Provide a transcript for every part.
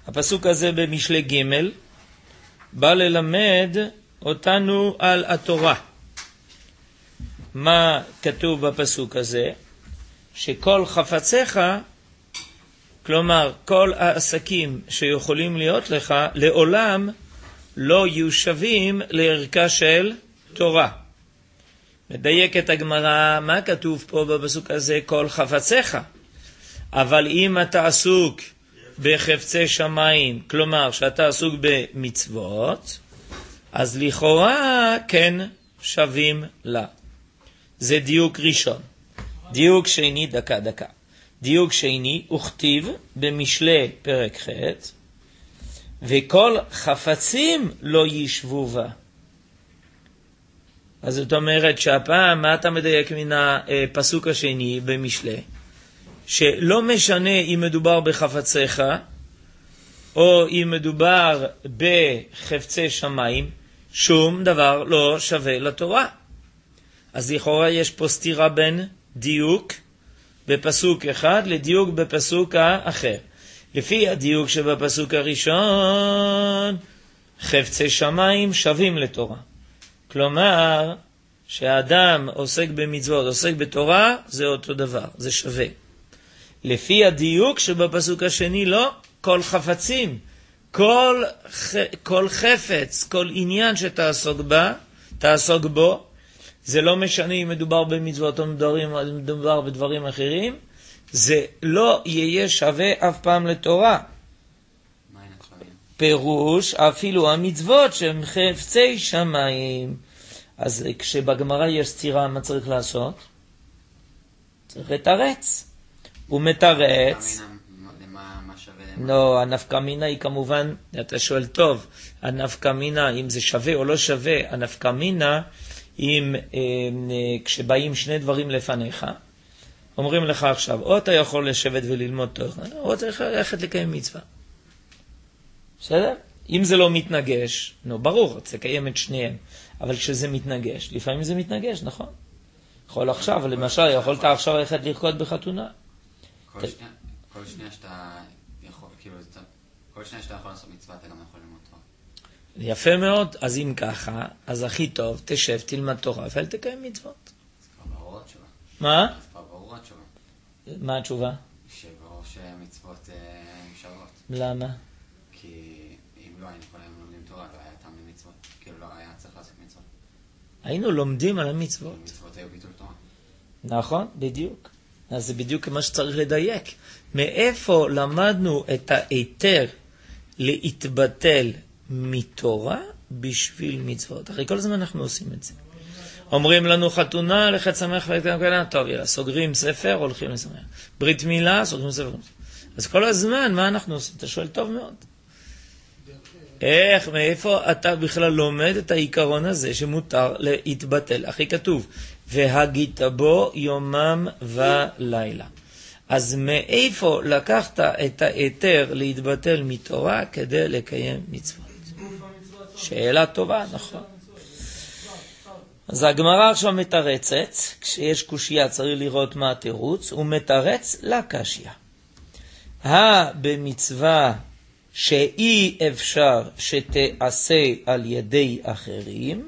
הפסוק הזה במשלי ג' בא ללמד אותנו על התורה. מה כתוב בפסוק הזה? שכל חפציך, כלומר כל העסקים שיכולים להיות לך, לעולם לא יהיו שווים לערכה של תורה. מדייק את הגמרא, מה כתוב פה בפסוק הזה? כל חפציך. אבל אם אתה עסוק בחפצי שמיים, כלומר שאתה עסוק במצוות, אז לכאורה כן שווים לה. זה דיוק ראשון. דיוק שני, דקה. דיוק שני, וכתיב במשלי פרק ח' וכל חפצים לא ישבו בה. אז זאת אומרת שהפעם, מה אתה מדייק מן הפסוק השני במשלי? שלא משנה אם מדובר בחפציך, או אם מדובר בחפצי שמיים, שום דבר לא שווה לתורה. אז לכאורה יש פה סתירה בין דיוק בפסוק אחד לדיוק בפסוק האחר. לפי הדיוק שבפסוק הראשון, חפצי שמיים שווים לתורה. כלומר, שהאדם עוסק במצוות, עוסק בתורה, זה אותו דבר, זה שווה. לפי הדיוק שבפסוק השני לא, כל חפצים, כל חפץ, כל עניין שתעסוק בו, זה לא משנה אם מדובר במצוות או מדובר בדברים אחרים, זה לא יהיה שווה אף פעם לתורה. פירוש, אפילו המצוות שהם חפצי שמיים. אז כשבגמרא יש סתירה, מה צריך לעשות? צריך לתרץ. הוא מתרץ. לא, הנפקא מינה היא כמובן, אתה שואל טוב, הנפקא מינה, אם זה שווה או לא שווה, הנפקא מינה, אם כשבאים שני דברים לפניך, אומרים לך עכשיו, או אתה יכול לשבת וללמוד תורה, או אתה יכול ללכת לקיים מצווה. בסדר? אם זה לא מתנגש, ברור, צריך לקיים את שניהם, אבל כשזה מתנגש, לפעמים זה מתנגש, נכון? יכול עכשיו, למשל, יכולת עכשיו ללכת לרקוד בחתונה. כל שנייה שאתה יכול לעשות מצווה, אתה גם יכול ללמוד תורה. יפה מאוד, אז אם ככה, אז הכי טוב, תשב, תלמד תורה, ואל תקיים מצוות. אז כבר ברור התשובה. מה? אז כבר ברור התשובה. מה התשובה? שברור שמצוות שוות. למה? כי אם לא היינו כל היום לומדים תורה, לא היה טעם למצוות. כאילו לא היה צריך לעשות מצוות. היינו לומדים על המצוות. מצוות היו ביטול תורה. נכון, בדיוק. אז זה בדיוק מה שצריך לדייק. מאיפה למדנו את היתר להתבטל מתורה בשביל מצוות? אחרי כל הזמן אנחנו עושים את זה. אומרים לנו חתונה, לכת שמח ולכת, טוב, יאללה, סוגרים ספר, הולכים לשמח. ברית מילה, סוגרים ספר. אז כל הזמן, מה אנחנו עושים? אתה שואל טוב מאוד. איך, מאיפה אתה בכלל לומד את העיקרון הזה שמותר להתבטל? אחי כתוב, והגית בו יומם ולילה. אז מאיפה לקחת את היתר להתבטל מתורה כדי לקיים מצוות? שאלה טובה, נכון. אז הגמרא עכשיו מתרצת, כשיש קושיה צריך לראות מה התירוץ, הוא מתרץ לקשיה. במצווה שאי אפשר שתעשה על ידי אחרים,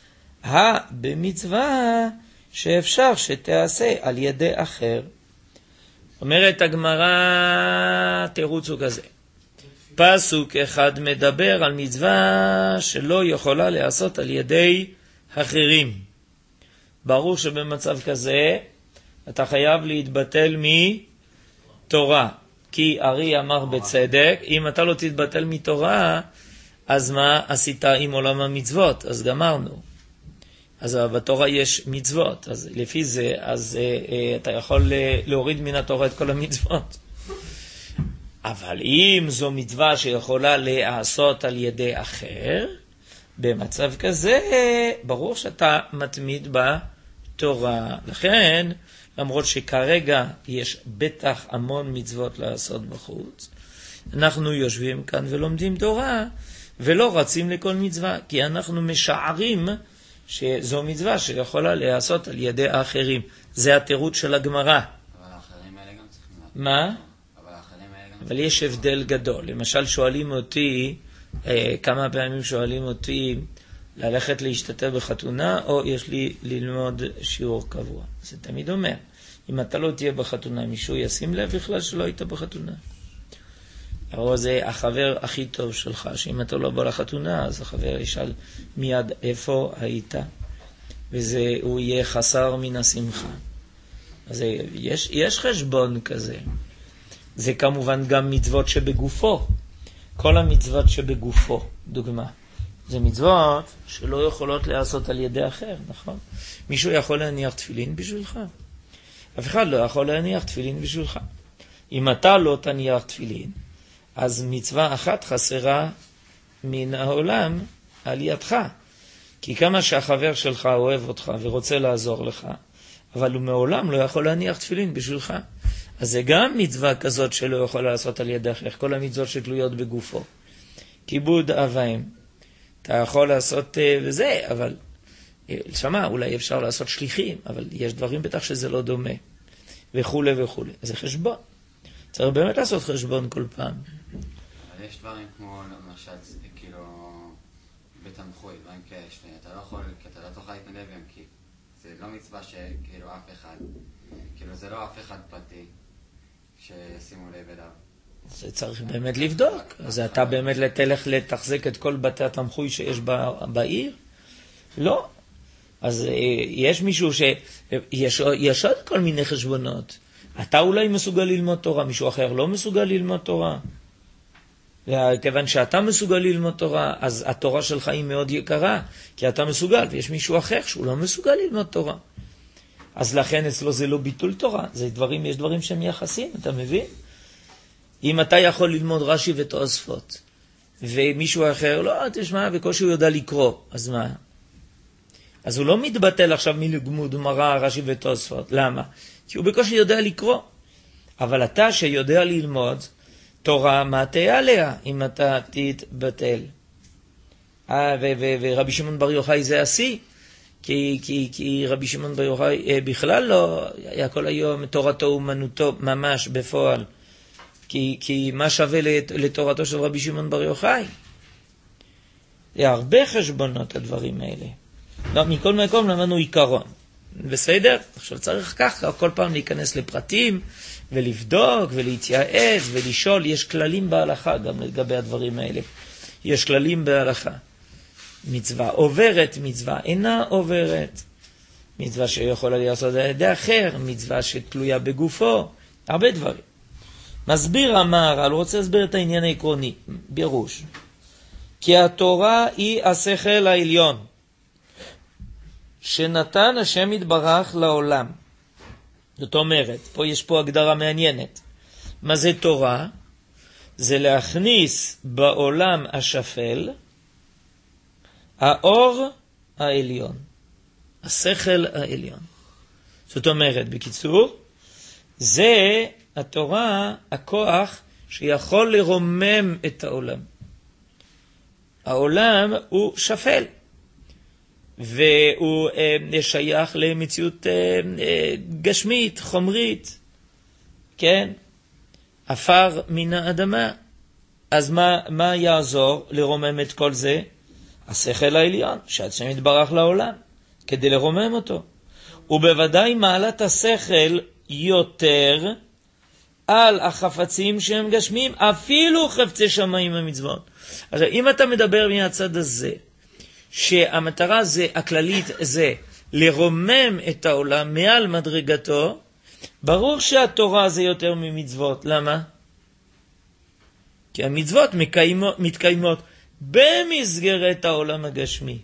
במצווה שאפשר שתעשה על ידי אחר. אומרת הגמרא, תירוץ הוא כזה. פסוק אחד מדבר על מצווה שלא יכולה לעשות על ידי אחרים. ברור שבמצב כזה אתה חייב להתבטל מתורה. כי ארי אמר בצדק, אם אתה לא תתבטל מתורה, אז מה עשית עם עולם המצוות? אז גמרנו. אז בתורה יש מצוות, אז לפי זה, אז אתה יכול להוריד מן התורה את כל המצוות. אבל אם זו מצווה שיכולה לעשות על ידי אחר, במצב כזה, ברור שאתה מתמיד בתורה. לכן, למרות שכרגע יש בטח המון מצוות לעשות בחוץ, אנחנו יושבים כאן ולומדים תורה, ולא רצים לכל מצווה, כי אנחנו משערים שזו מצווה שיכולה לעשות על ידי האחרים. זה התירוץ של הגמרא. אבל האחרים האלה גם צריכים לעשות. מה? אבל האחרים האלה אבל יש הבדל גדול. למשל שואלים אותי, כמה פעמים שואלים אותי, ללכת להשתתף בחתונה, או יש לי ללמוד שיעור קבוע. זה תמיד אומר, אם אתה לא תהיה בחתונה, מישהו ישים לב בכלל שלא היית בחתונה. או זה החבר הכי טוב שלך, שאם אתה לא בא לחתונה, אז החבר ישאל מיד איפה היית, והוא יהיה חסר מן השמחה. אז יש חשבון כזה. זה כמובן גם מצוות שבגופו. כל המצוות שבגופו, דוגמה. זה מצוות שלא יכולות לעשות על ידי אחר, נכון? מישהו יכול להניח תפילין בשבילך? אף אחד לא יכול להניח תפילין בשבילך. אם אתה לא תניח תפילין, אז מצווה אחת חסרה מן העולם על ידך. כי כמה שהחבר שלך אוהב אותך ורוצה לעזור לך, אבל הוא מעולם לא יכול להניח תפילין בשבילך. אז זה גם מצווה כזאת שלא יכול לעשות על ידי אחר, כל המצוות שתלויות בגופו. כיבוד אב ואם. אתה יכול לעשות וזה, אבל שמע, אולי אפשר לעשות שליחים, אבל יש דברים בטח שזה לא דומה, וכו' וכו'. זה חשבון. צריך באמת לעשות חשבון כל פעם. אבל יש דברים כמו, למשל, כאילו, בתמחוי, דברים כאלה, אתה לא יכול, כי אתה לא תוכל להתנדב עם, כי זה לא מצווה שכאילו אף אחד, כאילו זה לא אף אחד פרטי, ששימו לב אליו. זה צריך באמת לבדוק. אז אתה באמת תלך לתחזק את כל בתי התמחוי שיש בעיר? לא. אז יש מישהו יש עוד כל מיני חשבונות. אתה אולי מסוגל ללמוד תורה, מישהו אחר לא מסוגל ללמוד תורה. כיוון שאתה מסוגל ללמוד תורה, אז התורה שלך היא מאוד יקרה, כי אתה מסוגל, ויש מישהו אחר שהוא לא מסוגל ללמוד תורה. אז לכן אצלו זה לא ביטול תורה, יש דברים שהם יחסים, אתה מבין? אם אתה יכול ללמוד רש"י ותוספות, ומישהו אחר, לא, תשמע, בקושי הוא יודע לקרוא, אז מה? אז הוא לא מתבטל עכשיו מלימוד גמרא, רש"י ותוספות. למה? כי הוא בקושי יודע לקרוא. אבל אתה שיודע ללמוד תורה, מה תהיה עליה אם אתה תתבטל? ורבי שמעון בר יוחאי זה השיא, כי רבי שמעון בר יוחאי בכלל לא היה כל היום תורתו אומנותו ממש בפועל. כי מה שווה לתורתו של רבי שמעון בר יוחאי? זה הרבה חשבונות הדברים האלה. לא, מכל מקום למדנו עיקרון. בסדר? עכשיו צריך ככה כל פעם להיכנס לפרטים ולבדוק ולהתייעץ ולשאול. יש כללים בהלכה גם לגבי הדברים האלה. יש כללים בהלכה. מצווה עוברת, מצווה אינה עוברת. מצווה שיכולה לעשות על ידי אחר, מצווה שתלויה בגופו. הרבה דברים. מסביר המהר"ל, הוא רוצה להסביר את העניין העקרוני, בירוש. כי התורה היא השכל העליון, שנתן השם יתברך לעולם. זאת אומרת, יש פה הגדרה מעניינת. מה זה תורה? זה להכניס בעולם השפל האור העליון, השכל העליון. זאת אומרת, בקיצור, זה התורה, הכוח שיכול לרומם את העולם. העולם הוא שפל, והוא שייך למציאות גשמית, חומרית, כן? עפר מן האדמה. אז מה יעזור לרומם את כל זה? השכל העליון, שהשם יתברך לעולם, כדי לרומם אותו. ובוודאי מעלת השכל יותר על החפצים שהם גשמים, אפילו חפצי שמיים המצוות. עכשיו, אם אתה מדבר מהצד הזה, שהמטרה זה, הכללית זה, לרומם את העולם מעל מדרגתו, ברור שהתורה זה יותר ממצוות. למה? כי המצוות מתקיימות במסגרת העולם הגשמי.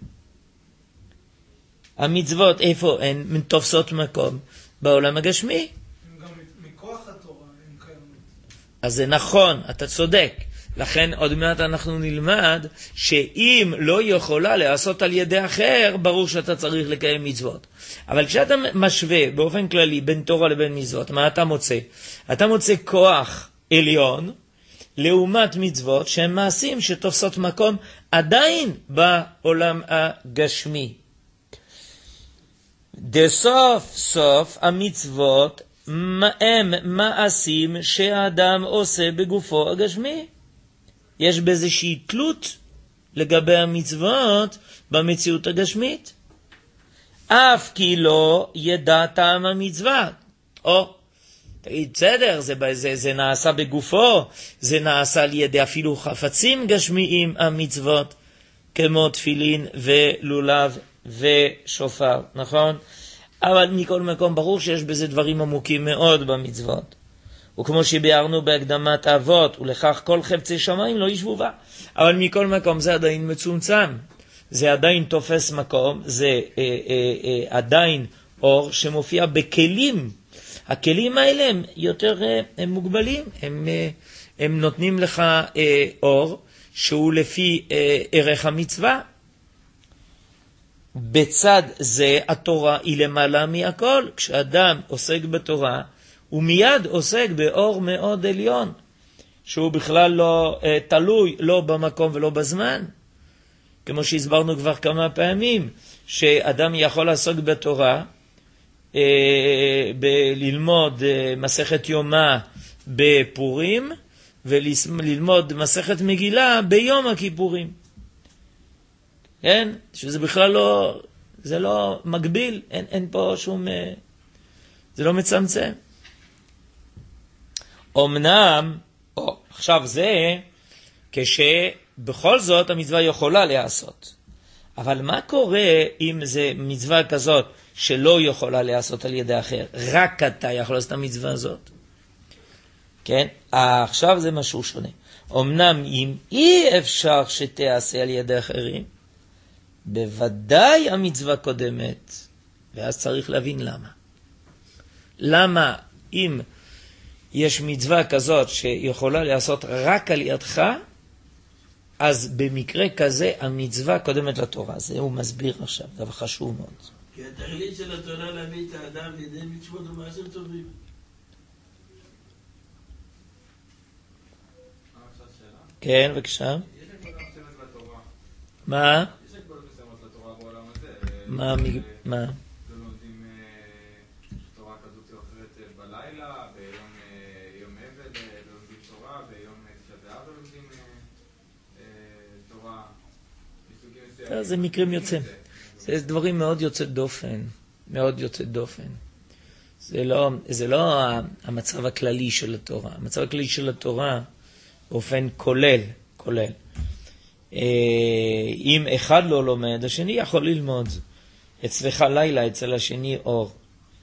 המצוות איפה הן תופסות מקום? בעולם הגשמי. גם מכוח התורה הן קיימות. אז זה נכון, אתה צודק. לכן עוד מעט אנחנו נלמד שאם לא יכולה לעשות על ידי אחר, ברור שאתה צריך לקיים מצוות. אבל כשאתה משווה באופן כללי בין תורה לבין מצוות, מה אתה מוצא? אתה מוצא כוח עליון לעומת מצוות שהם מעשים שתופסות מקום עדיין בעולם הגשמי. סוף סוף המצוות הם מעשים שהאדם עושה בגופו הגשמי. יש באיזושהי תלות לגבי המצוות במציאות הגשמית. אף כי לא ידע טעם המצווה. תגיד, בסדר, זה נעשה בגופו, זה נעשה על ידי אפילו חפצים גשמיים המצוות, כמו תפילין ולולב ושופר, נכון? אבל מכל מקום ברור שיש בזה דברים עמוקים מאוד במצוות. וכמו שביארנו בהקדמת האבות, ולכך כל חפצי שמיים לא ישבו בה. אבל מכל מקום זה עדיין מצומצם. זה עדיין תופס מקום, זה עדיין אור שמופיע בכלים. הכלים האלה הם יותר הם מוגבלים, הם נותנים לך אור שהוא לפי ערך המצווה. בצד זה התורה היא למעלה מהכל. כשאדם עוסק בתורה, הוא מיד עוסק באור מאוד עליון, שהוא בכלל לא תלוי, לא במקום ולא בזמן. כמו שהסברנו כבר כמה פעמים, שאדם יכול לעסוק בתורה, ללמוד מסכת יומא בפורים, וללמוד מסכת מגילה ביום הכיפורים. כן? שזה בכלל לא, זה לא מגביל, אין פה שום, זה לא מצמצם. אמנם, עכשיו זה, כשבכל זאת המצווה יכולה לעשות. אבל מה קורה אם זה מצווה כזאת שלא יכולה לעשות על ידי אחר? רק אתה יכול לעשות את המצווה הזאת. כן? עכשיו זה משהו שונה. אמנם אם אי אפשר שתעשה על ידי אחרים, בוודאי המצווה קודמת, ואז צריך להבין למה. למה אם יש מצווה כזאת שיכולה לעשות רק על ידך, אז במקרה כזה המצווה קודמת לתורה. זה הוא מסביר עכשיו, זה חשוב מאוד. כי התכלית של התורה להביא את האדם לידי מצוות ומעשים טובים. כן, בבקשה. יש הגבלות מסוימת לתורה. מה? יש הגבלות מסוימות לתורה בעולם הזה. מה? לא לומדים תורה כזאת או אחרת בלילה, ביום אבל לא לומדים תורה, ביום תשעה באב לא לומדים תורה. זה מקרים יוצאים. זה דברים מאוד יוצא דופן. מאוד יוצא דופן. זה לא המצב הכללי של התורה. המצב הכללי של התורה באופן כולל. אם אחד לא לומד, השני יכול ללמוד. אצלך לילה, אצל השני אור.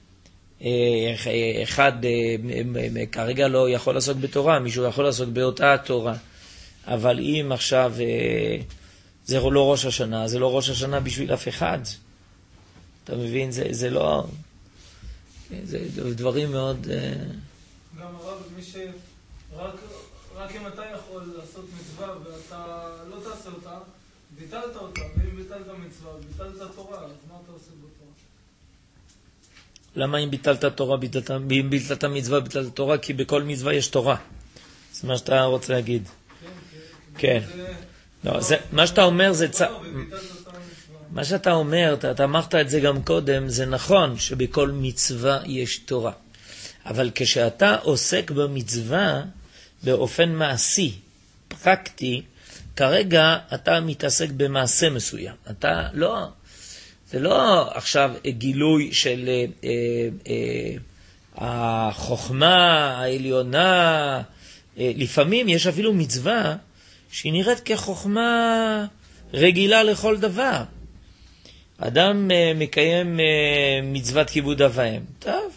אחד כרגע לא יכול לעסוק בתורה, מישהו יכול לעסוק באותה התורה. אבל אם עכשיו זה לא ראש השנה, זה לא ראש השנה בשביל אף אחד. אתה מבין? זה לא... זה דברים מאוד... גם הרב, מי רק אם אתה יכול לעשות מצווה ואתה לא תעשה אותה, ביטלת אותה, ואם ביטלת מצווה, ביטלת תורה, אז מה אתה עושה בתורה? למה אם ביטלת תורה, אם ביטלת מצווה, ביטלת תורה? כי בכל מצווה יש תורה. זה מה שאתה רוצה להגיד. כן. לא, מה שאתה אומר זה... מה שאתה אומר, אתה אמרת את זה גם קודם, זה נכון שבכל מצווה יש תורה. אבל כשאתה עוסק במצווה באופן מעשי, פרקטי, כרגע אתה מתעסק במעשה מסוים. אתה לא, זה לא עכשיו גילוי של החוכמה העליונה. לפעמים יש אפילו מצווה שהיא נראית כחוכמה רגילה לכל דבר. אדם מקיים מצוות כיבוד אב ואם. טוב.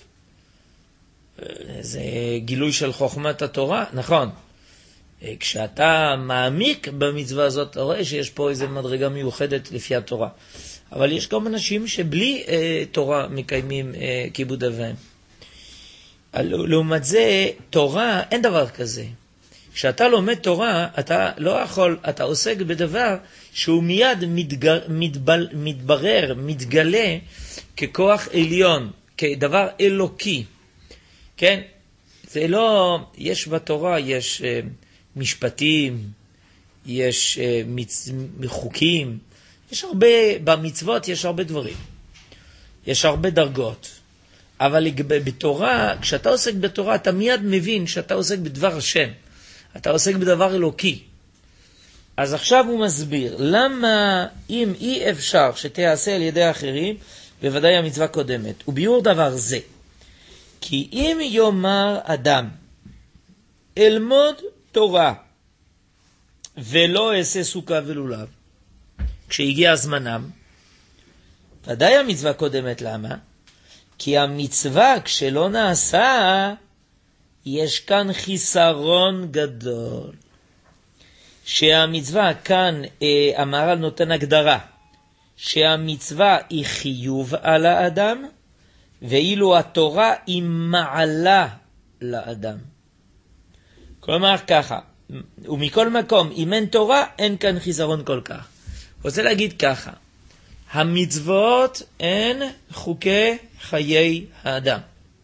זה גילוי של חוכמת התורה, נכון. כשאתה מעמיק במצווה הזאת, אתה רואה שיש פה איזו מדרגה מיוחדת לפי התורה. אבל יש גם אנשים שבלי תורה מקיימים כיבוד אב ואם. לעומת זה, תורה, אין דבר כזה. כשאתה לומד תורה, אתה לא יכול, אתה עוסק בדבר שהוא מיד מתברר, מתגלה ככוח עליון, כדבר אלוקי. כן? זה לא, יש בתורה, יש משפטים, יש חוקים, יש הרבה, במצוות יש הרבה דברים. יש הרבה דרגות. אבל בתורה, כשאתה עוסק בתורה, אתה מיד מבין שאתה עוסק בדבר השם. אתה עוסק בדבר אלוקי. אז עכשיו הוא מסביר, למה אם אי אפשר שתעשה על ידי אחרים, בוודאי המצווה קודמת. וביור דבר זה, כי אם יאמר אדם, אלמוד תורה, ולא אעשה סוכה ולולב, כשהגיע זמנם, ודאי המצווה קודמת. למה? כי המצווה כשלא נעשה, יש כאן חיסרון גדול. שהמצווה כאן, המהר"ל נותן הגדרה, שהמצווה היא חיוב על האדם, ואילו התורה היא מעלה לאדם. כלומר ככה, ומכל מקום, אם אין תורה, אין כאן חיסרון כל כך. רוצה להגיד ככה, המצוות הן חוקי חיי האדם.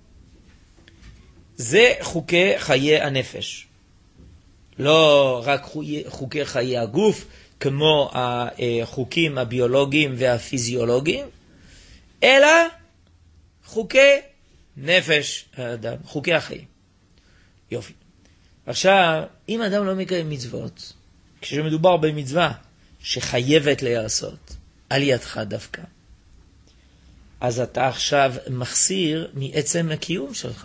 זה חוקי חיי הנפש. לא רק חוקי חיי הגוף, כמו החוקים הביולוגיים והפיזיולוגיים, אלא חוקי נפש האדם, חוקי החיים. יופי. עכשיו, אם אדם לא מקיים מצוות, כשמדובר במצווה שחייבת להיעשות, על ידך דווקא, אז אתה עכשיו מחסיר מעצם הקיום שלך.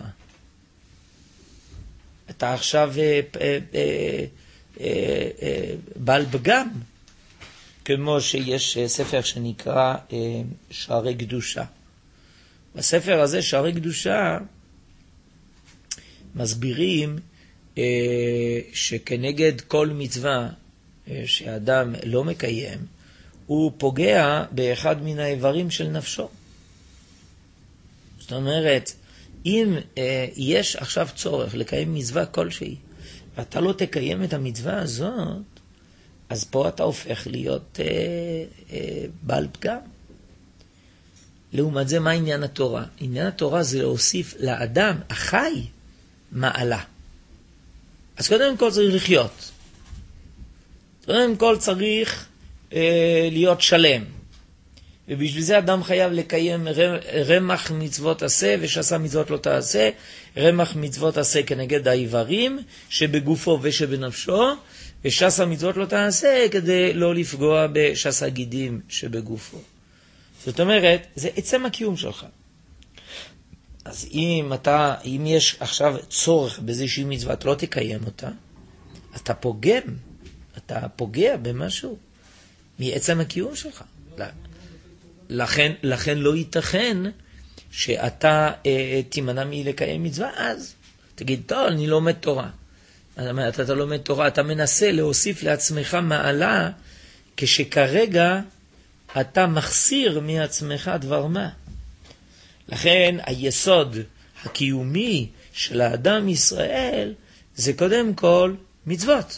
אתה עכשיו בעל פגם, כמו שיש ספר שנקרא שערי קדושה. בספר הזה, שערי קדושה, מסבירים שכנגד כל מצווה שאדם לא מקיים, הוא פוגע באחד מן האיברים של נפשו. זאת אומרת, אם יש עכשיו צורך לקיים מצווה כלשהי, ואתה לא תקיים את המצווה הזאת, אז פה אתה הופך להיות בעל פגם. לעומת זה, מה עניין התורה? עניין התורה זה להוסיף לאדם החי מעלה. אז קודם כל צריך לחיות. קודם כל צריך להיות שלם. ובשביל זה אדם חייב לקיים רמח מצוות עשה, ושעשה מצוות לא תעשה. רמח מצוות עשה כנגד האיברים שבגופו ושבנפשו, ושעשה מצוות לא תעשה כדי לא לפגוע בשעשה גידים שבגופו. זאת אומרת, זה עצם הקיום שלך. אז אם יש עכשיו צורך באיזושהי מצווה, אתה לא תקיים אותה, אתה פוגם, אתה פוגע במשהו מעצם הקיום שלך. לכן לא ייתכן שאתה תימנע מלקיים מצווה, אז תגיד, טוב, אני לומד תורה. אתה לומד תורה, אתה מנסה להוסיף לעצמך מעלה, כשכרגע אתה מחסיר מעצמך דבר מה. לכן היסוד הקיומי של האדם ישראל זה קודם כל מצוות.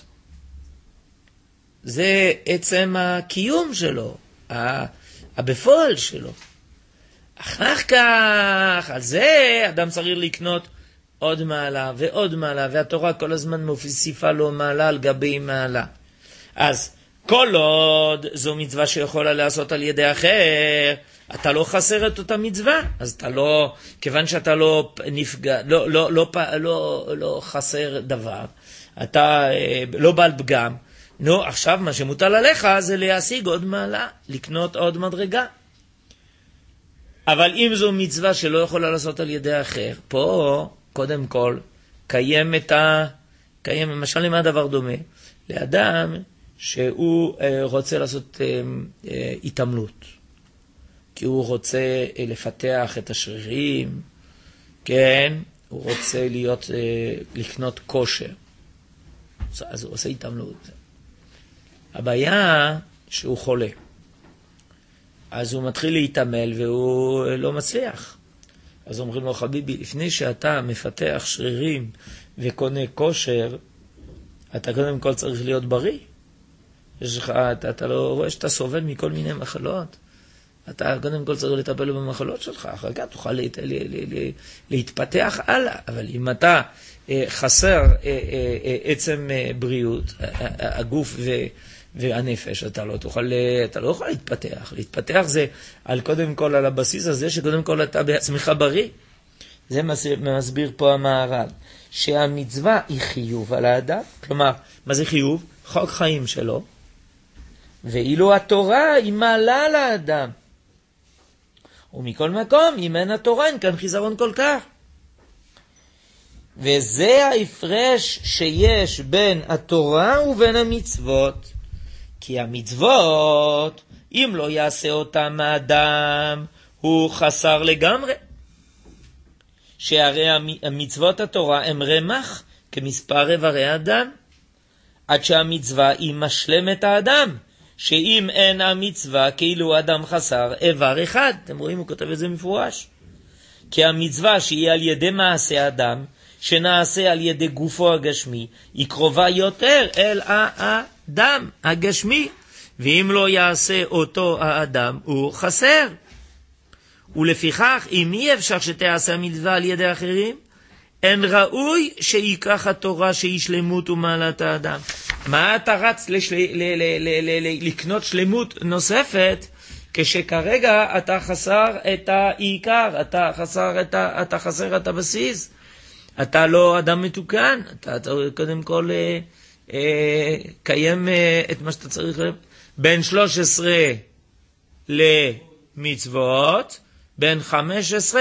זה עצם הקיום שלו, הבפועל שלו. אחר כך, על זה אדם צריך לקנות עוד מעלה ועוד מעלה, והתורה כל הזמן מוסיפה לו מעלה על גבי מעלה. אז כל עוד זו מצווה שיכולה לעשות על ידי אחר, אתה לא חסר את אותה מצווה, אז אתה לא, כיוון שאתה לא נפגע, לא חסר דבר, אתה לא בעל פגם. נו, עכשיו מה שמוטל עליך זה להשיג עוד מעלה, לקנות עוד מדרגה. אבל אם זו מצווה שלא יכולה לעשות על ידי אחר, פה קודם כל קיים למשל למה הדבר דומה? לאדם שהוא רוצה לעשות התעמלות, כי הוא רוצה לפתח את השרירים, כן? הוא רוצה לקנות כושר, אז הוא עושה התעמלות. הבעיה שהוא חולה, אז הוא מתחיל להתעמל והוא לא מצליח. אז אומרים לו, חביבי, לפני שאתה מפתח שרירים וקונה כושר, אתה קודם כל צריך להיות בריא. אתה לא רואה שאתה סובל מכל מיני מחלות. אתה קודם כל צריך לטפל במחלות שלך, אחר כך תוכל להתפתח הלאה. אבל אם אתה חסר עצם בריאות, הגוף והנפש, אתה לא יכול להתפתח. להתפתח זה קודם כל על הבסיס הזה שקודם כל אתה בעצמך בריא. זה מסביר פה המהר"ל, שהמצווה היא חיוב על האדם, כלומר, מה זה חיוב? חוק חיים שלו, ואילו התורה היא מעלה על האדם. ומכל מקום, אם אין התורה, אין כאן חיזרון כל כך. וזה ההפרש שיש בין התורה ובין המצוות. כי המצוות, אם לא יעשה אותם האדם, הוא חסר לגמרי. שהרי המצוות התורה הם רמח כמספר איברי האדם. עד שהמצווה היא משלמת האדם. שאם אין המצווה, כאילו אדם חסר איבר אחד. אתם רואים, הוא כותב את זה מפורש. כי המצווה שהיא על ידי מעשה אדם, שנעשה על ידי גופו הגשמי, היא קרובה יותר אל האדם הגשמי. ואם לא יעשה אותו האדם, הוא חסר. ולפיכך, אם אי אפשר שתעשה המצווה על ידי אחרים, אין ראוי שיקח התורה שהיא שלמות ומעלת האדם. מה אתה רץ לקנות שלמות נוספת, כשכרגע אתה חסר את העיקר, אתה חסר את הבסיס, אתה לא אדם מתוקן, אתה קודם כל קיים את מה שאתה צריך, בין 13 למצוות, בין 15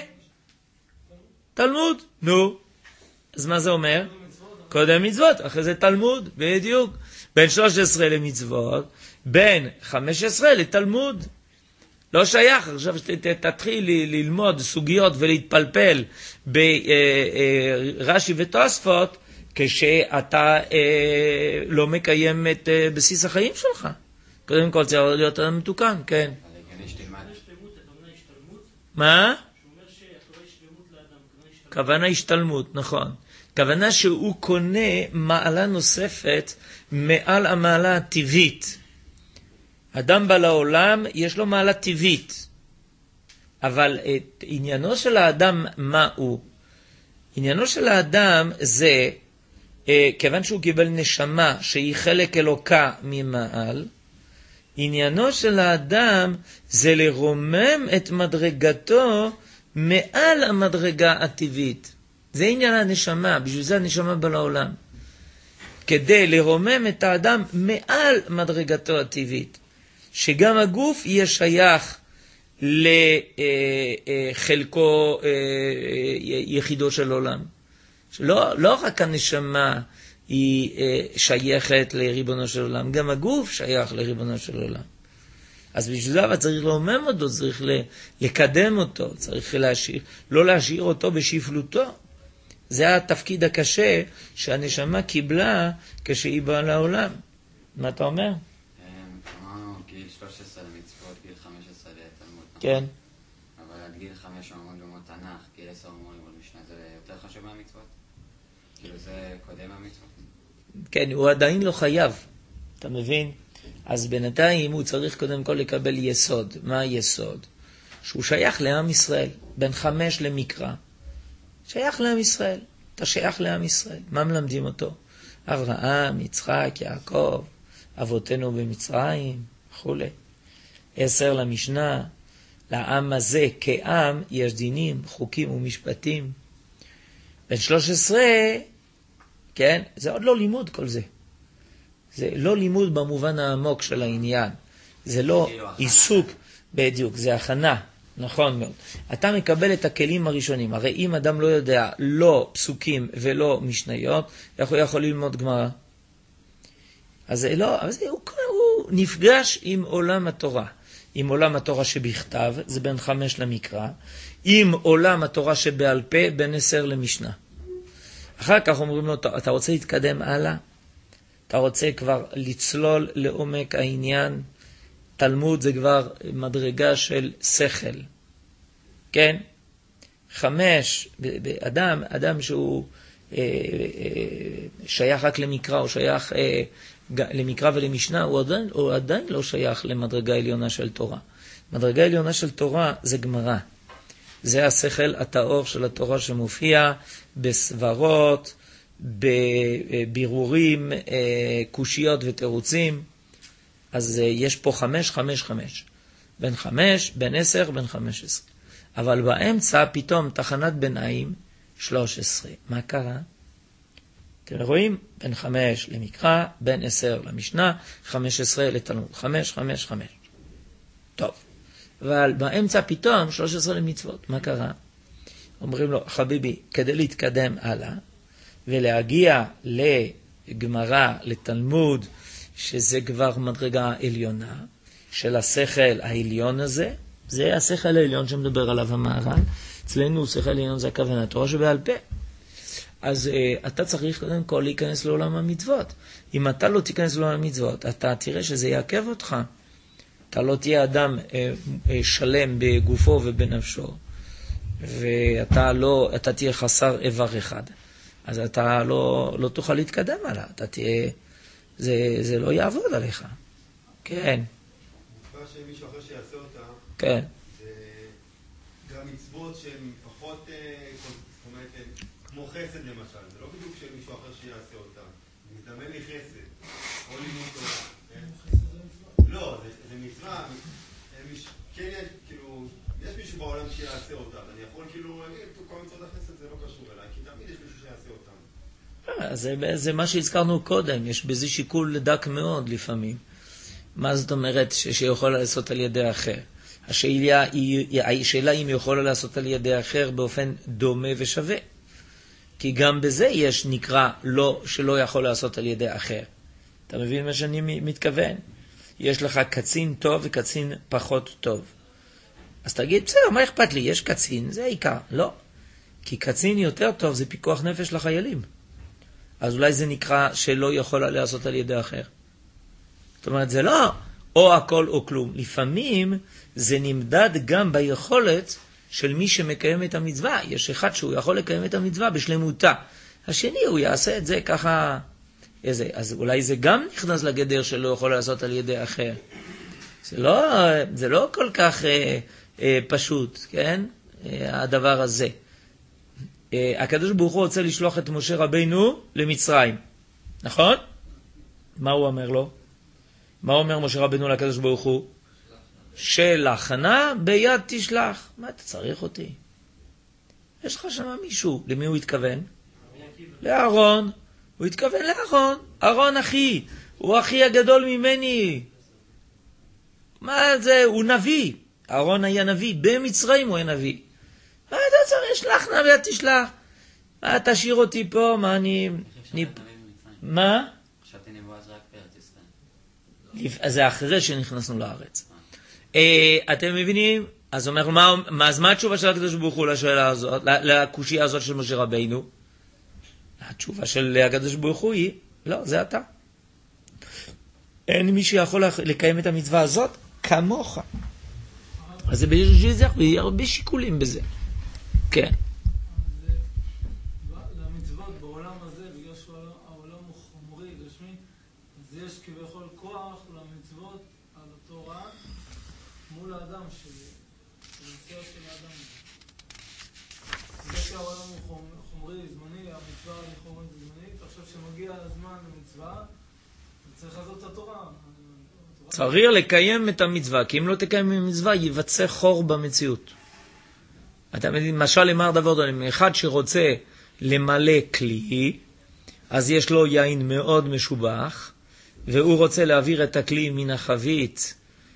לתלמוד. נו, אז מה זה אומר? קודם מצוות, אחרי זה תלמוד, בדיוק. בין 13 למצוות, בין 15 לתלמוד. לא שייך, עכשיו תתחיל ללמוד סוגיות ולהתפלפל ברש"י ותוספות, כשאתה לא מקיים את בסיס החיים שלך. קודם כל צריך להיות אדם מתוקן, כן. מה? כוונה השתלמות, נכון. כוונה שהוא קונה מעלה נוספת מעל המעלה הטבעית. אדם בא לעולם, יש לו מעלה טבעית. אבל את עניינו של האדם, מה הוא? עניינו של האדם זה, כיוון שהוא קיבל נשמה שהיא חלק אלוקה ממעל, עניינו של האדם זה לרומם את מדרגתו מעל המדרגה הטבעית. זה עניין הנשמה, בשביל זה הנשמה בא לעולם. כדי לרומם את האדם מעל מדרגתו הטבעית. שגם הגוף יהיה שייך לחלקו יחידו של עולם. לא רק הנשמה היא שייכת לריבונו של עולם, גם הגוף שייך לריבונו של עולם. אז בשביל זה צריך לרומם אותו, צריך לקדם אותו, צריך לא להשאיר אותו בשפלותו. זה התפקיד הקשה שהנשמה קיבלה כשהיא באה לעולם. מה אתה אומר? אמרנו גיל 13 למצוות, גיל 15 לתלמוד. כן. אבל עד גיל 5 אומרים ללמוד תנ"ך, גיל 10 אומרים ללמוד משנה, זה יותר חשוב מהמצוות? כאילו זה קודם מהמצוות? כן, הוא עדיין לא חייב, אתה מבין? אז בינתיים הוא צריך קודם כל לקבל יסוד. מה היסוד? שהוא שייך לעם ישראל, בין 5 למקרא. שייך לעם ישראל, אתה שייך לעם ישראל. מה מלמדים אותו? אברהם, יצחק, יעקב, אבותינו במצרים, וכו'. 10 למשנה, לעם הזה כעם יש דינים, חוקים ומשפטים. בין 13, כן, זה עוד לא לימוד כל זה. זה לא לימוד במובן העמוק של העניין. זה לא עיסוק, בדיוק, זה הכנה. נכון מאוד. אתה מקבל את הכלים הראשונים. הרי אם אדם לא יודע לא פסוקים ולא משניות, איך הוא יכול ללמוד גמרא? אז לא, אז הוא נפגש עם עולם התורה. עם עולם התורה שבכתב, זה בין 5 למקרא. עם עולם התורה שבעל פה, בין 10 למשנה. אחר כך אומרים לו, אתה רוצה להתקדם הלאה? אתה רוצה כבר לצלול לעומק העניין? תלמוד זה כבר מדרגה של שכל. כן? 5, אדם שהוא שייך רק למקרא, או שייך למקרא ולמשנה, הוא עדיין לא שייך למדרגה עליונה של תורה. מדרגה עליונה של תורה זה גמרא. זה השכל הטהור של התורה שמופיע בסברות, בבירורים, קושיות ותירוצים. אז יש פה 5, 5, 5. בין 5, בין 10, בין 15. אבל באמצע פתאום תחנת ביניים 13. מה קרה? אתם רואים? בין 5 למקרא, בין 10 למשנה, 15 לתלמוד. 5, 5, 5. טוב. אבל באמצע פתאום 13 למצוות. מה קרה? אומרים לו, חביבי, כדי להתקדם הלאה, ולהגיע לגמרא, לתלמוד, שזה כבר מדרגה עליונה, של השכל העליון הזה, זה השכל העליון שמדבר עליו המהר"ל. אצלנו שכל העליון זה הכוונה תורה שבעל פה. אז אתה צריך קודם כל להיכנס לעולם המצוות. אם אתה לא תיכנס לעולם המצוות, אתה תראה שזה יעכב אותך. אתה לא תהיה אדם שלם בגופו ובנפשו, ואתה תהיה חסר איבר אחד. אז אתה לא תוכל להתקדם עליו. אתה תהיה, זה לא יעבוד עליך. כן. מצווה שמישהו אחר שיעשה אותה, כן. זה גם מצוות שהן פחות, זאת אומרת, כמו חסד למשל. זה לא בדיוק שמישהו אחר שיעשה אותה. מזדמן לי חסד, או לימוד תורה. לא, זה מצווה, כן, כאילו, יש מישהו בעולם שיעשה אותה, ואני יכול כאילו להגיד, כל מצוות החסד זה לא קשור אליי, כי תמיד יש מישהו שיעשה אותה. זה מה שהזכרנו קודם, יש בזה שיקול דק מאוד לפעמים. מה זאת אומרת שיכולה לעשות על ידי אחר? השאלה אם יכולה לעשות על ידי אחר באופן דומה ושווה. כי גם בזה יש נקרא שלא יכול לעשות על ידי אחר. אתה מבין מה שאני מתכוון? יש לך קצין טוב וקצין פחות טוב. אז תגיד, בסדר, מה אכפת לי? יש קצין, זה העיקר. לא. כי קצין יותר טוב זה פיקוח נפש לחיילים. אז אולי זה נקרא שלא יכולה לעשות על ידי אחר. זאת אומרת, זה לא או הכל או כלום. לפעמים זה נמדד גם ביכולת של מי שמקיים את המצווה. יש אחד שהוא יכול לקיים את המצווה בשלמותה. השני הוא יעשה את זה ככה, אז אולי זה גם נכנס לגדר שלא יכול לעשות על ידי אחר. זה לא כל כך פשוט, כן? הדבר הזה. הקדוש ברוך הוא רוצה לשלוח את משה רבינו למצרים. נכון? מה הוא אומר לו? מה אומר משה רבינו לקדוש ברוך הוא? שלח נא ביד תשלח. מה אתה צריך אותי? יש לך שם מישהו. למי הוא התכוון? לאהרון. הוא התכוון לאהרון. אהרון אחי. הוא אחי הגדול ממני. מה זה? הוא נביא. אהרון היה נביא. במצרים הוא היה נביא. מה אתה צריך? שלח נא ביד תשלח. מה תשאיר אותי פה? מה אני... מה? חשבתי נבואה זה רק בארץ ישראל. אז זה אחרי שנכנסנו לארץ. אתם מבינים? אז אומר, מה התשובה של הקדוש ברוך הוא לשאלה הזאת, לקושיה הזאת של משה רבינו? התשובה של הקדוש ברוך הוא היא, לא, זה אתה. אין מי שיכול לקיים את המצווה הזאת כמוך. אז זה הרבה שיקולים בזה. כן. למצוות בעולם הזה, בגלל שהעולם הוא חומרי, גשמי, אז יש כביכול כוח למצוות על התורה מול האדם שלי, למצוות של האדם. בגלל שהעולם הוא חומרי, זמני, המצווה היא חומרית זמנית, עכשיו שמגיע הזמן למצווה, צריך לעשות את התורה. צריך לקיים את המצווה, כי אם לא תקיים את המצווה, ייווצא חור במציאות. אתה מבין, משל אמר דבר דברים, אחד שרוצה למלא כלי, אז יש לו יין מאוד משובח, והוא רוצה להעביר את הכלי מן החבית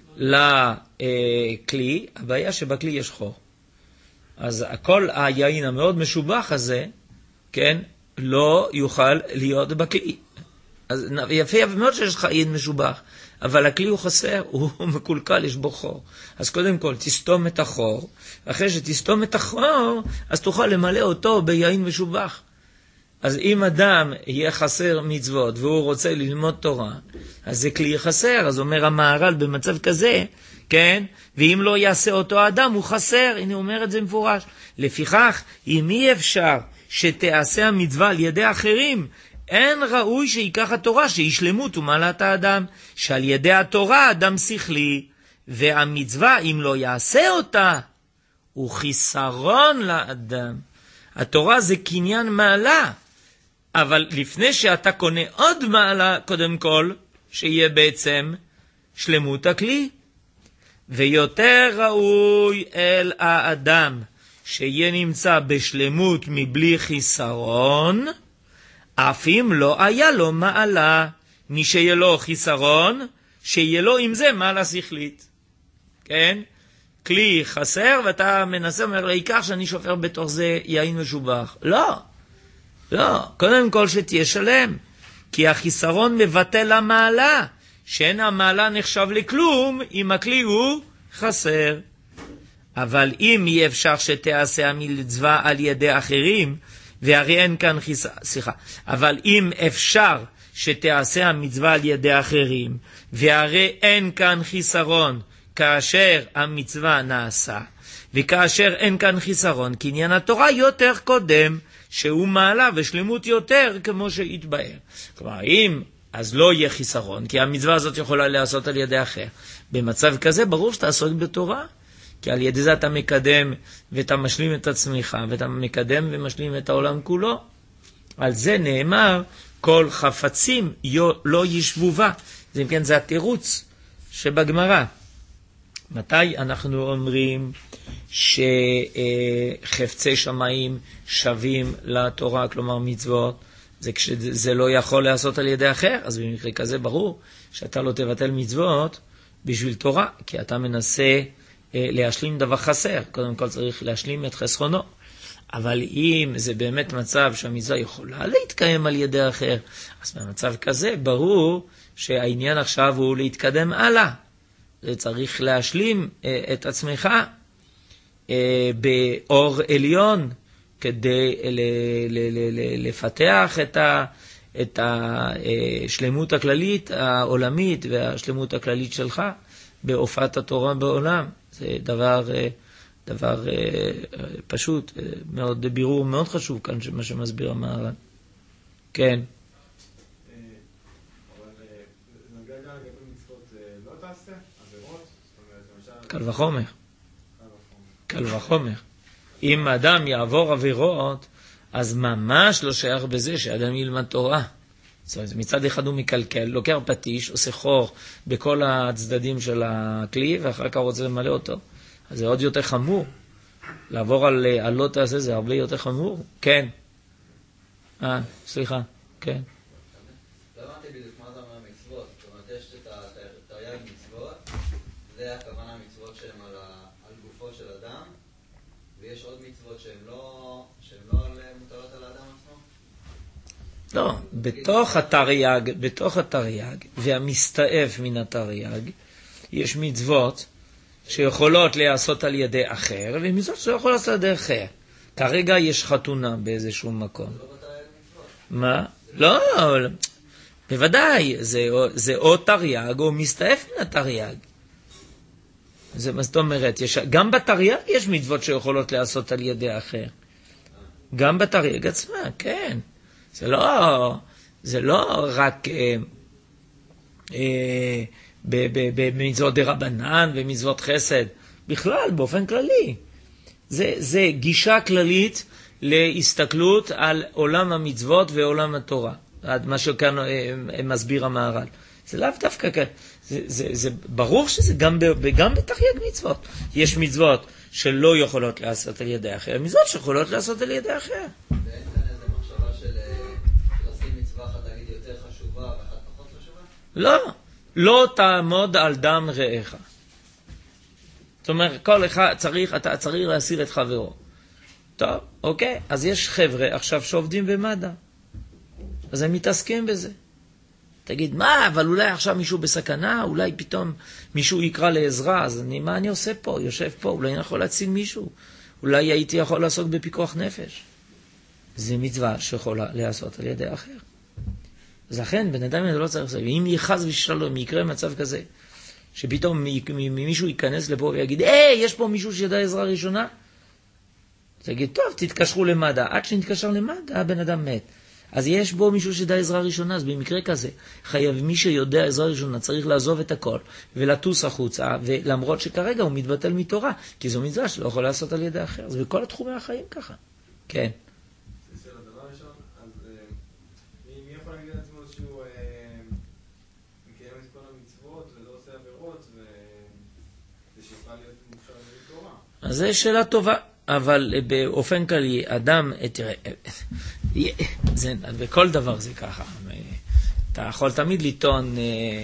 לכלי, הבעיה שבכלי יש חור. אז כל היין המאוד משובח הזה, כן, לא יוכל להיות בכלי. אז יפה מאוד שיש לך יין משובח, אבל הכלי הוא חסר, הוא מקולקל, יש בו חור. אז קודם כל, תסתום את החור. אחרי שתסתום את החור, אז תוכל למלא אותו ביין משובח. אז אם אדם יהיה חסר מצוות, והוא רוצה ללמוד תורה, אז זה כלי חסר. אז אומר המהר"ל במצב כזה, כן? ואם לא יעשה אותו אדם, הוא חסר. הנה הוא אומר את זה מפורש. לפיכך, אם אי אפשר שתעשה המצווה על ידי אחרים, אין ראוי שיקח התורה שישלמות ומעלת האדם, שעל ידי התורה אדם שכלי, והמצווה אם לא יעשה אותה, הוא חיסרון לאדם. התורה זה קניין מעלה, אבל לפני שאתה קונה עוד מעלה, קודם כל, שיהיה בעצם שלמות הכלי. ויותר ראוי אל האדם שיהיה נמצא בשלמות מבלי חיסרון, אף אם לא היה לו מעלה. מי שיהיה לו חיסרון, שיהיה לו עם זה מעלה שכלית. כן? כלי חסר ואתה מנסה, אומר לעיקר שאני שופר בתוך זה יין משובח. לא, לא, קודם כל שתהיה שלם, כי החיסרון מבטל המעלה, שאין המעלה נחשב לכלום אם הכלי הוא חסר. אבל אם אי אפשר שתעשה המצווה על ידי אחרים, והרי אין כאן אבל אם אפשר שתעשה המצווה על ידי אחרים, והרי אין כאן חיסרון כאשר המצווה נעשה, וכאשר אין כאן חיסרון, כי עניין התורה יותר קודם, שהוא מעלה ושלמות יותר כמו שהתבאר. כלומר, אם אז לא יהיה חיסרון, כי המצווה הזאת יכולה לעשות על ידי אחר. במצב כזה ברור שאתה עסוק בתורה, כי על ידי זה אתה מקדם ואתה משלים את עצמך, ואתה מקדם ומשלים את העולם כולו. על זה נאמר, כל חפצים לא ישבובה. זה כן, זה התירוץ שבגמרא. מתי אנחנו אומרים שחפצי שמיים שווים לתורה, כלומר מצוות? זה כשזה לא יכול לעשות על ידי אחר. אז במקרה כזה ברור שאתה לא תבטל מצוות בשביל תורה, כי אתה מנסה להשלים דבר חסר. קודם כל צריך להשלים את חסרונו. אבל אם זה באמת מצב שהמצווה יכולה להתקיים על ידי אחר, אז במצב כזה ברור שהעניין עכשיו הוא להתקדם הלאה. צריך להשלים את עצמך באור עליון כדי לפתח את השלמות הכללית העולמית והשלמות הכללית שלך בהופעת התורה בעולם. זה דבר פשוט, מאוד בירור מאוד חשוב כאן, מה שמסביר המהר"ל. כן. קל וחומר. קל וחומר. אם אדם יעבור עבירות, אז ממש לא שייך בזה שאדם ילמד תורה. זאת אומרת, מצד אחד הוא מקלקל, לוקח פטיש, עושה חור בכל הצדדים של הכלי, ואחר כך רוצה למלא אותו. אז זה עוד יותר חמור. לעבור על לא תעשה זה הרבה יותר חמור. כן. סליחה. כן. לא אמרתי בדיוק מה זה אומר מצוות. זאת אומרת, יש את התרי"ג מצוות, זה הכוונה מצוות שהן על גופו של אדם, ויש עוד מצוות שהן לא מוטלות על האדם עצמו? לא, בתוך התרי"ג, והמסתעף מן התרי"ג, יש מצוות שיכולות להיעשות על ידי אחר, ומצוות שיכולות לעשות על ידי אחר. כרגע יש חתונה באיזשהו מקום. זה לא בתרי"ג מצוות. מה? לא, בוודאי, זה או תרי"ג או מסתעף מן התרי"ג. זה מה זאת אומרת, גם בתרי"ג יש מצוות שיכולות להיעשות על ידי אחר. גם בתרי"ג עצמה, כן. זה לא רק במצוות דרבנן ומצוות חסד, בכלל, באופן כללי. זה גישה כללית להסתכלות על עולם המצוות ועולם התורה, מה שכאן מסביר המהר"ל. זה לאו דווקא כאן. זה ברור שזה גם בתרי"ג מצוות. יש מצוות שלא יכולות לעשות על ידי אחר, מצוות שיכולות לעשות על ידי אחר. ואין כאן איזו מחשבה של לשים מצווה אחת להגיד יותר חשובה ואחת פחות חשובה? לא תעמוד על דם רעך. זאת אומרת, כל אחד אתה צריך להסיר את חברו. טוב, אוקיי, אז יש חבר'ה עכשיו שעובדים במד"א. אז הם מתעסקים בזה. תגיד, מה, אבל אולי עכשיו מישהו בסכנה, אולי פתאום מישהו יקרא לעזרה, אז מה אני עושה פה? יושב פה, אולי אני יכול להציל מישהו. אולי הייתי יכול לעסוק בפיקוח נפש. זה מצווה שיכולה לעשות על ידי אחר. אז לכן, בן אדם לא צריך לעשות. ואם יחז ושלום, יקרה מצב כזה, שפתאום מישהו ייכנס לפה ויגיד, יש פה מישהו שידע עזרה ראשונה? תגיד, טוב, תתקשרו למד"א. עד שנתקשר למד"א, הבן אדם מת. אז יש בו מישהו שידע עזרה ראשונה, אז במקרה כזה, חייב מי שיודע עזרה ראשונה, צריך לעזוב את הכל, ולטוס החוצה, ולמרות שכרגע הוא מתבטל מתורה, כי זו מצווה שלא יכול לעשות על ידי אחר. זה בכל התחומי החיים ככה. כן. זה הדבר ראשון, אז מי יכול להגיד לעצמו שהוא מקיים את כל המצוות ולא עושה עבירות, זה שיוכל להיות מוכשר לתורה. אז זו שאלה טובה, אבל באופן כללי, אדם, תראה, בכל דבר זה ככה. אתה יכול תמיד לטעון,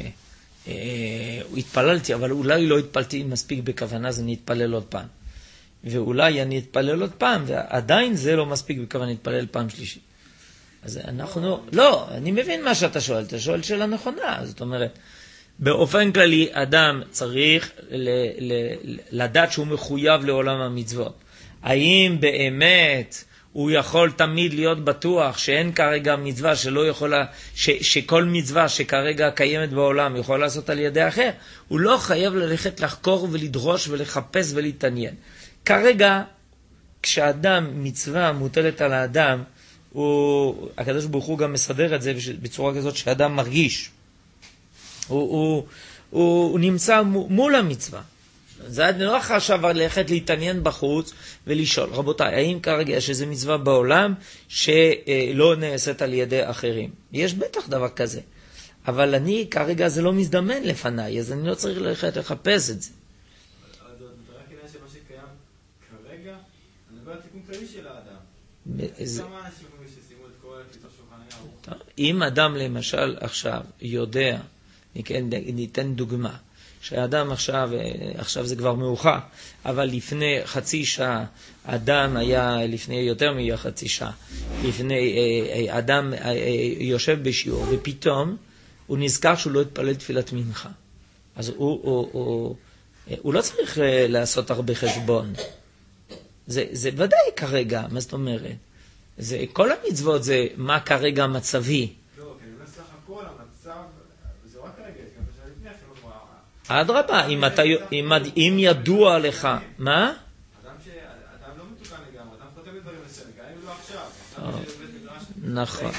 התפללתי, אבל אולי לא התפללתי מספיק בכוונה, אז אני אתפלל עוד פעם. ואולי אני אתפלל עוד פעם, ועדיין זה לא מספיק בכוונה, אני אתפלל פעם שלישית. אז אנחנו, לא, אני מבין מה שאתה שואל, אתה שואל שאלה נכונה, זאת אומרת, באופן כללי, אדם צריך לדעת שהוא מחויב לעולם המצוות. האם באמת הוא יכול תמיד להיות בטוח שאין כרגע מצווה שלא יכולה, שכל מצווה שכרגע קיימת בעולם יכול לעשות על ידי אחר? הוא לא חייב ללכת לחקור ולדרוש ולחפש ולהתעניין. כרגע, כשאדם מצווה מוטלת על האדם, הקדוש ברוך הוא גם מסדר את זה בצורה כזאת שאדם מרגיש. הוא נמצא מול המצווה. זה לא עכשיו ללכת להתעניין בחוץ ולשאול, רבותיי, האם כרגע יש איזו מצווה בעולם שלא נעשית על ידי אחרים? יש בטח דבר כזה. אבל אני כרגע זה לא מזדמן לפניי, אז אני לא צריך ללכת לחפש את זה. אבל זאת רק עניין שמה שקיים כרגע, אני מדבר על תיקון כללי של האדם. כמה אנשים שסיימו את כל הקליטות שולחן ערוך? אם אדם למשל עכשיו יודע, ניתן דוגמה, שהאדם עכשיו זה כבר מאוחר, אבל לפני חצי שעה, אדם היה לפני יותר מחצי שעה, לפני אדם יושב בשיעור, ופתאום הוא נזכר שהוא לא התפלל תפילת מנחה. אז הוא לא צריך לעשות הרבה חשבון. זה ודאי כרגע, מה זאת אומרת? כל המצוות זה מה כרגע המצבי. לא, כי אני אומר סך הכל, המצב, זה רק כרגע, גם בשביל לפני אפילו אדרבה, אם ידוע לך, מה? אדם לא מתוקן לגמרי, אדם כותב את דברים לסדר, גם אם לא עכשיו, נכון.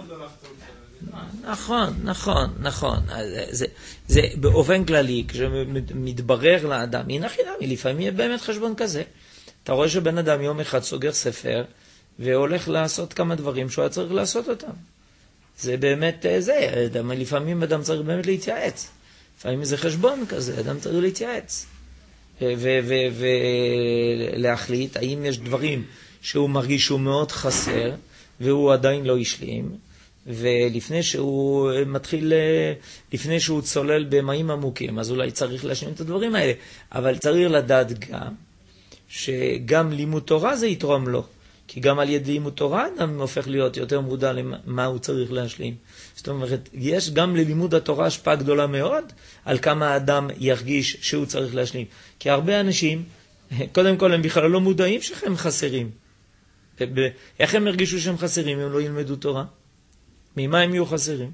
נכון. נכון. זה באופן כללי, כשמתברר לאדם, הנה חינמי, לפעמים יהיה באמת חשבון כזה. אתה רואה שבן אדם יום אחד סוגר ספר, והולך לעשות כמה דברים שהוא היה צריך לעשות אותם. זה באמת זה, לפעמים אדם צריך באמת להתייעץ. לפעמים זה חשבון כזה, אדם צריך להתייעץ. ולהחליט האם יש דברים שהוא מרגיש שהוא מאוד חסר, והוא עדיין לא השלים, ולפני שהוא מתחיל, לפני שהוא צולל במים עמוקים, אז אולי צריך להשלים את הדברים האלה. אבל צריך לדעת גם, שגם לימוד תורה זה יתרום לו. כי גם על ידי לימוד תורה אדם הופך להיות יותר מודע למה הוא צריך להשלים. זאת אומרת, יש גם ללימוד התורה השפעה גדולה מאוד על כמה האדם ירגיש שהוא צריך להשלים. כי הרבה אנשים, קודם כל הם בכלל לא מודעים שהם חסרים. איך הם הרגישו שהם חסרים אם הם לא ילמדו תורה? ממה הם יהיו חסרים?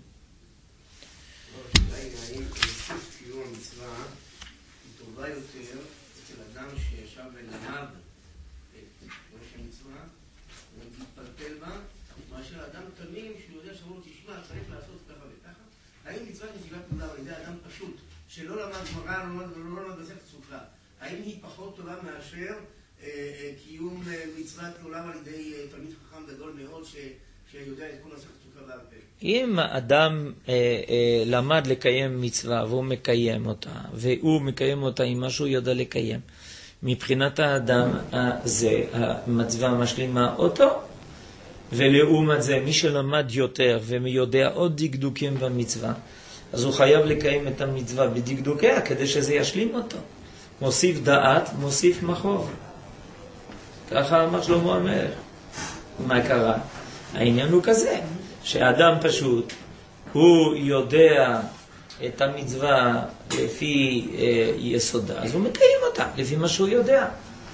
שלא למד גמרא, לא למד מסכת סוכה. האם היא פחות טובה מאשר קיום מצוות עולם על ידי תלמיד חכם גדול מאוד שיודע את כל מסכת סוכה בעל פה? אם האדם למד לקיים מצווה והוא מקיים אותה, והוא מקיים אותה עם מה שהוא יודע לקיים, מבחינת האדם הזה, המצווה משלימה אותו, ולעומת זה, מי שלמד יותר ויודע עוד דקדוקים במצווה, אז הוא חייב לקיים את המצווה בדקדוקיה כדי שזה ישלים אותו. מוסיף דעת, מוסיף מחוב. ככה אמר שלמה המלך. מה קרה? העניין הוא כזה, שהאדם פשוט, הוא יודע את המצווה לפי יסודה, אז הוא מקיים אותה לפי מה שהוא יודע.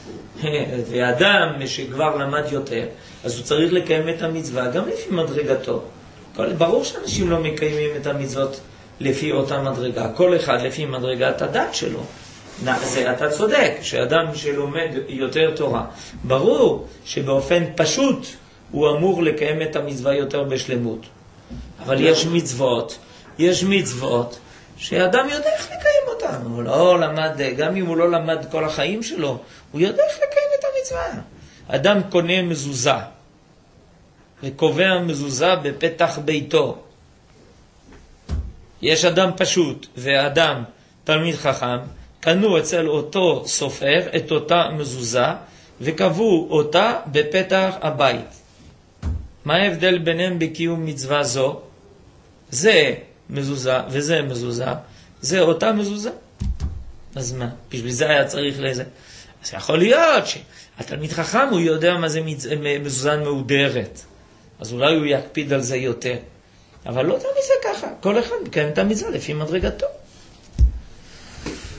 ואדם שכבר למד יותר, אז הוא צריך לקיים את המצווה גם לפי מדרגתו. ברור שאנשים לא מקיימים את המצוות לפי אותה מדרגה, כל אחד לפי מדרגת הדת שלו. זה אתה צודק, שאדם שלומד יותר תורה, ברור שבאופן פשוט הוא אמור לקיים את המצווה יותר בשלמות. אבל יש מצוות שאדם יודע איך לקיים אותן. הוא לא למד, גם אם הוא לא למד כל החיים שלו, הוא יודע איך לקיים את המצווה. אדם קונה מזוזה וקובע מזוזה בפתח ביתו. יש אדם פשוט ואדם תלמיד חכם, קנו אצל אותו סופר את אותה מזוזה, וקבעו אותה בפתח הבית. מה ההבדל ביניהם בקיום מצווה זו? זה מזוזה וזה מזוזה, זה אותה מזוזה. אז מה? בשביל זה היה צריך לזה. אז יכול להיות שהתלמיד חכם הוא יודע מה זה מזוזה מעודרת, אז אולי הוא יקפיד על זה יותר. אבל לא תמיד זה ככה, כל אחד מקיים את המצווה לפי מדרגתו.